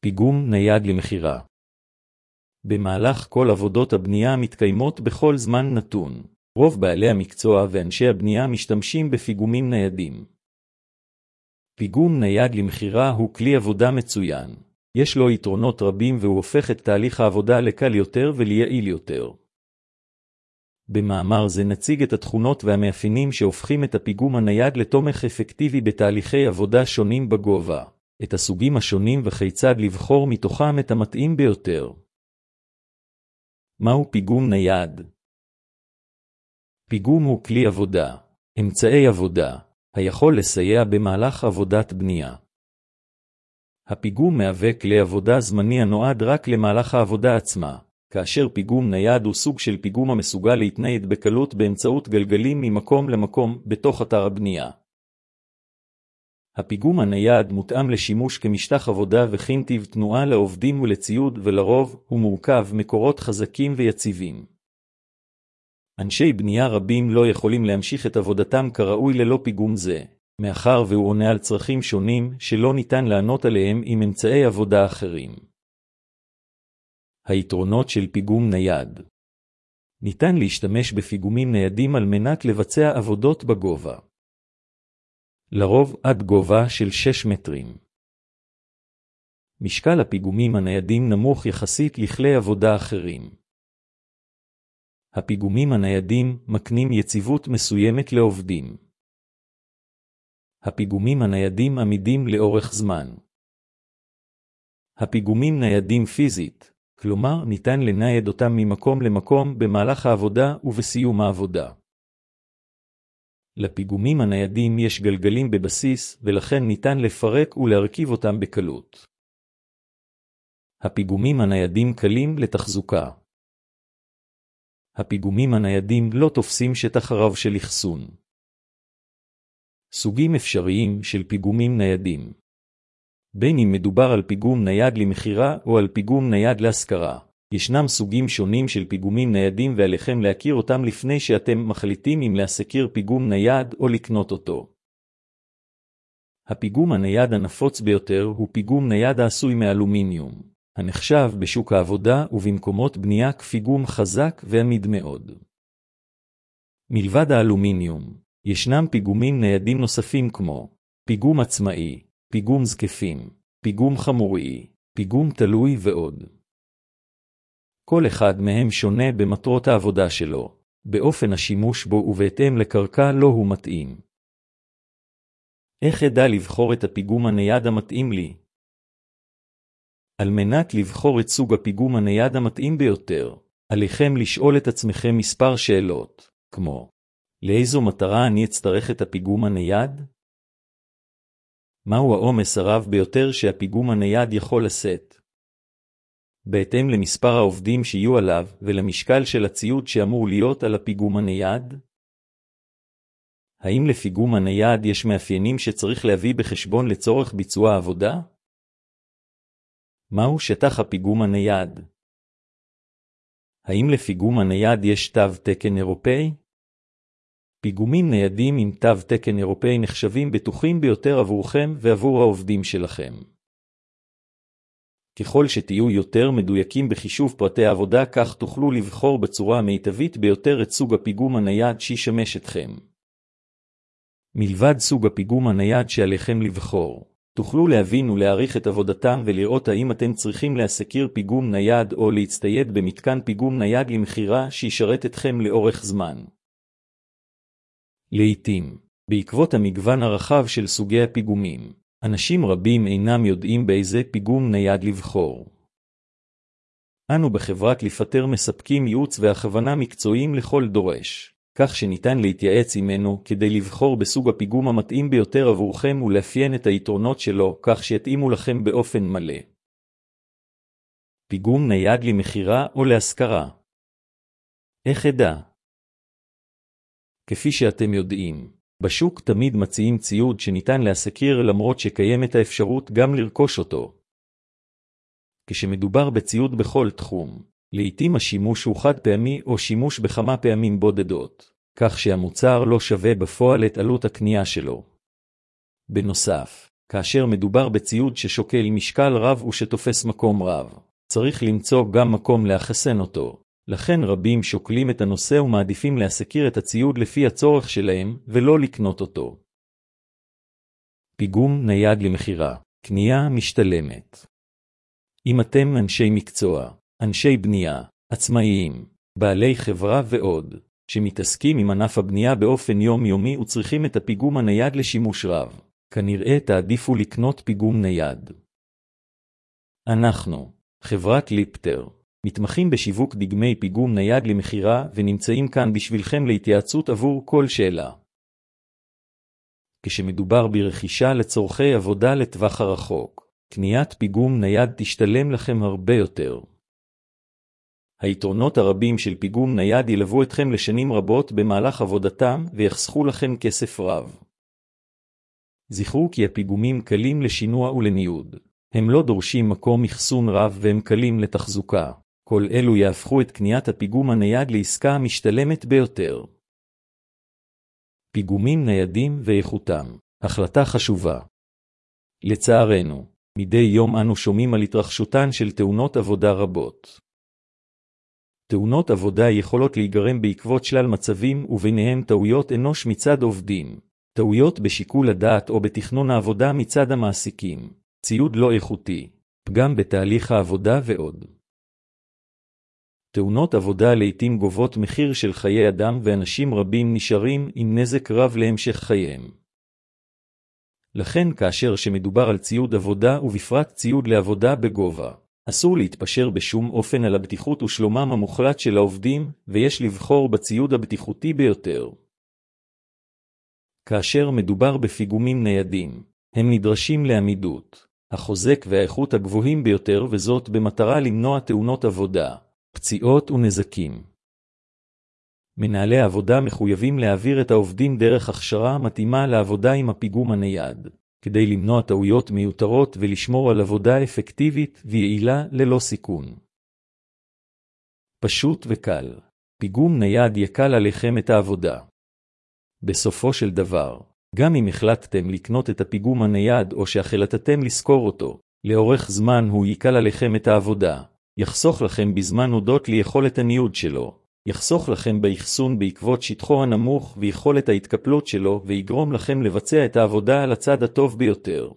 פיגום נייד למכירה. במהלך כל עבודות הבנייה מתקיימות בכל זמן נתון. רוב בעלי המקצוע ואנשי הבנייה משתמשים בפיגומים ניידים. פיגום נייד למכירה הוא כלי עבודה מצוין. יש לו יתרונות רבים והוא הופך את תהליך העבודה לקל יותר וליעיל יותר. במאמר זה נציג את התכונות והמאפיינים שהופכים את הפיגום הנייד לתומך אפקטיבי בתהליכי עבודה שונים בגובה, את הסוגים השונים וכיצד לבחור מתוכם את המתאים ביותר. מהו פיגום נייד? פיגום הוא כלי עבודה, אמצעי עבודה, היכול לסייע במהלך עבודת בנייה. הפיגום מהווה כלי עבודה זמני הנועד רק למהלך העבודה עצמה, כאשר פיגום נייד הוא סוג של פיגום המסוגל להתנייד בקלות באמצעות גלגלים ממקום למקום בתוך אתר הבנייה. הפיגום הנייד מותאם לשימוש כמשטח עבודה וכנתיב תנועה לעובדים ולציוד, ולרוב הוא מורכב מקורות חזקים ויציבים. אנשי בנייה רבים לא יכולים להמשיך את עבודתם כראוי ללא פיגום זה, מאחר והוא עונה על צרכים שונים שלא ניתן לענות עליהם עם אמצעי עבודה אחרים. היתרונות של פיגום נייד. ניתן להשתמש בפיגומים ניידים על מנת לבצע עבודות בגובה. לרוב עד גובה של 6 מטרים. משקל הפיגומים הניידים נמוך יחסית לכלי עבודה אחרים. הפיגומים הניידים מקנים יציבות מסוימת לעובדים. הפיגומים הניידים עמידים לאורך זמן. הפיגומים ניידים פיזית, כלומר ניתן לנייד אותם ממקום למקום במהלך העבודה ובסיום העבודה. לפיגומים הניידים יש גלגלים בבסיס ולכן ניתן לפרק ולהרכיב אותם בקלות. הפיגומים הניידים קלים לתחזוקה. הפיגומים הניידים לא תופסים שטח רב של אחסון. סוגים אפשריים של פיגומים ניידים. בין אם מדובר על פיגום נייד למכירה או על פיגום נייד להשכרה, ישנם סוגים שונים של פיגומים ניידים ועליכם להכיר אותם לפני שאתם מחליטים אם להשכיר פיגום נייד או לקנות אותו. הפיגום הנייד הנפוץ ביותר הוא פיגום נייד העשוי מאלומיניום, הנחשב בשוק העבודה ובמקומות בנייה כפיגום חזק ועמיד מאוד. מלבד האלומיניום, ישנם פיגומים ניידים נוספים כמו פיגום עצמאי, פיגום זקפים, פיגום חמורי, פיגום תלוי ועוד. כל אחד מהם שונה במטרות העבודה שלו, באופן השימוש בו ובהתאם לקרקע לו הוא מתאים. איך אדע לבחור את הפיגום הנייד המתאים לי? על מנת לבחור את סוג הפיגום הנייד המתאים ביותר, עליכם לשאול את עצמכם מספר שאלות, כמו לאיזו מטרה אני אצטרך את הפיגום הנייד? מהו העומס הרב ביותר שהפיגום הנייד יכול לשאת? בהתאם למספר העובדים שיהיו עליו ולמשקל של הציוד שאמור להיות על הפיגום הנייד? האם לפיגום הנייד יש מאפיינים שצריך להביא בחשבון לצורך ביצוע העבודה? מהו שטח הפיגום הנייד? האם לפיגום הנייד יש תו תקן אירופאי? פיגומים ניידים עם תו תקן אירופאי נחשבים בטוחים ביותר עבורכם ועבור העובדים שלכם. ככל שתהיו יותר מדויקים בחישוב פרטי העבודה, כך תוכלו לבחור בצורה המיטבית ביותר את סוג הפיגום הנייד שישמש אתכם. מלבד סוג הפיגום הנייד שעליכם לבחור, תוכלו להבין ולהעריך את עבודתם ולראות האם אתם צריכים להשכיר פיגום נייד או להצטייד במתקן פיגום נייד למכירה שישרת אתכם לאורך זמן. לעתים, בעקבות המגוון הרחב של סוגי הפיגומים, אנשים רבים אינם יודעים באיזה פיגום נייד לבחור. אנו בחברת לפטר מספקים ייעוץ והכוונה מקצועיים לכל דורש, כך שניתן להתייעץ עמנו כדי לבחור בסוג הפיגום המתאים ביותר עבורכם ולאפיין את היתרונות שלו כך שיתאימו לכם באופן מלא. פיגום נייד למכירה או להשכרה. איך אדע? כפי שאתם יודעים, בשוק תמיד מציעים ציוד שניתן להשכיר למרות שקיימת האפשרות גם לרכוש אותו. כשמדובר בציוד בכל תחום, לעתים השימוש הוא חד פעמי או שימוש בכמה פעמים בודדות, כך שהמוצר לא שווה בפועל את עלות הקנייה שלו. בנוסף, כאשר מדובר בציוד ששוקל משקל רב ושתופס מקום רב, צריך למצוא גם מקום לאחסן אותו. לכן רבים שוקלים את הנושא ומעדיפים להסקיר את הציוד לפי הצורך שלהם ולא לקנות אותו. פיגום נייד למכירה, קנייה משתלמת. אם אתם אנשי מקצוע, אנשי בנייה, עצמאיים, בעלי חברה ועוד, שמתעסקים עם ענף הבנייה באופן יומיומי וצריכים את הפיגום הנייד לשימוש רב, כנראה תעדיפו לקנות פיגום נייד. אנחנו, חברת ליפטר, מתמחים בשיווק דגמי פיגום נייד למכירה ונמצאים כאן בשבילכם להתייעצות עבור כל שאלה. כשמדובר ברכישה לצורכי עבודה לטווח הרחוק, קניית פיגום נייד תשתלם לכם הרבה יותר. היתרונות הרבים של פיגום נייד ילוו אתכם לשנים רבות במהלך עבודתם ויחסכו לכם כסף רב. זכרו כי הפיגומים קלים לשינוע ולניוד. הם לא דורשים מקום אחסון רב והם קלים לתחזוקה. כל אלו יהפכו את קניית הפיגום הנייד לעסקה המשתלמת ביותר. פיגומים ניידים ואיכותם, החלטה חשובה. לצערנו, מדי יום אנו שומעים על התרחשותן של תאונות עבודה רבות. תאונות עבודה יכולות להיגרם בעקבות שלל מצבים וביניהם טעויות אנוש מצד עובדים, טעויות בשיקול הדעת או בתכנון העבודה מצד המעסיקים, ציוד לא איכותי, פגם בתהליך העבודה ועוד. תאונות עבודה לעתים גובות מחיר של חיי אדם ואנשים רבים נשארים עם נזק רב להמשך חייהם. לכן כאשר שמדובר על ציוד עבודה ובפרט ציוד לעבודה בגובה, אסור להתפשר בשום אופן על הבטיחות ושלומם המוחלט של העובדים ויש לבחור בציוד הבטיחותי ביותר. כאשר מדובר בפיגומים ניידים, הם נדרשים לעמידות, החוזק והאיכות הגבוהים ביותר וזאת במטרה למנוע תאונות עבודה, פציעות ונזקים. מנהלי העבודה מחויבים להעביר את העובדים דרך הכשרה מתאימה לעבודה עם הפיגום הנייד, כדי למנוע טעויות מיותרות ולשמור על עבודה אפקטיבית ויעילה ללא סיכון. פשוט וקל. פיגום נייד יקל עליכם את העבודה. בסופו של דבר, גם אם החלטתם לקנות את הפיגום הנייד או שהחלטתם לשכור אותו, לאורך זמן הוא יקל עליכם את העבודה. יחסוך לכם בזמן הודות ליכולת הניוד שלו, יחסוך לכם באחסון בעקבות שטחו הנמוך ויכולת ההתקפלות שלו ויגרום לכם לבצע את העבודה על הצד הטוב ביותר.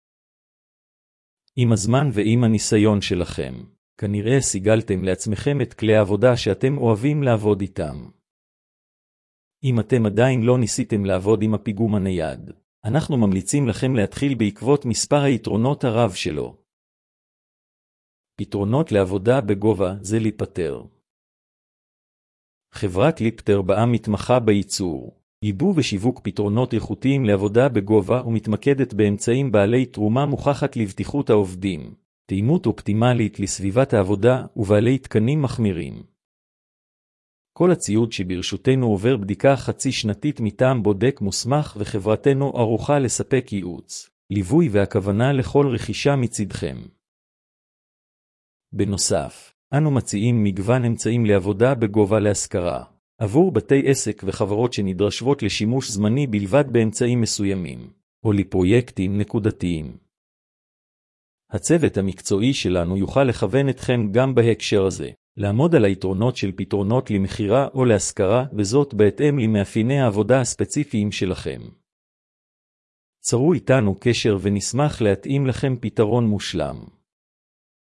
עם הזמן ועם הניסיון שלכם, כנראה סיגלתם לעצמכם את כלי העבודה שאתם אוהבים לעבוד איתם. אם אתם עדיין לא ניסיתם לעבוד עם הפיגום הנייד, אנחנו ממליצים לכם להתחיל בעקבות מספר היתרונות הרב שלו. פתרונות לעבודה בגובה זה ליפטר. חברת ליפטר באה מתמחה בייצור, ייבוא ושיווק פתרונות איכותיים לעבודה בגובה ומתמקדת באמצעים בעלי תרומה מוכחת לבטיחות העובדים, תאימות אופטימלית לסביבת העבודה ובעלי תקנים מחמירים. כל הציוד שברשותנו עובר בדיקה חצי שנתית מטעם בודק מוסמך וחברתנו ערוכה לספק ייעוץ, ליווי והכוונה לכל רכישה מצדכם. בנוסף, אנו מציעים מגוון אמצעים לעבודה בגובה להשכרה, עבור בתי עסק וחברות שנדרשות לשימוש זמני בלבד באמצעים מסוימים, או לפרויקטים נקודתיים. הצוות המקצועי שלנו יוכל לכוון אתכם גם בהקשר הזה, לעמוד על היתרונות של פתרונות למכירה או להשכרה, וזאת בהתאם למאפייני העבודה הספציפיים שלכם. צרו איתנו קשר ונשמח להתאים לכם פתרון מושלם.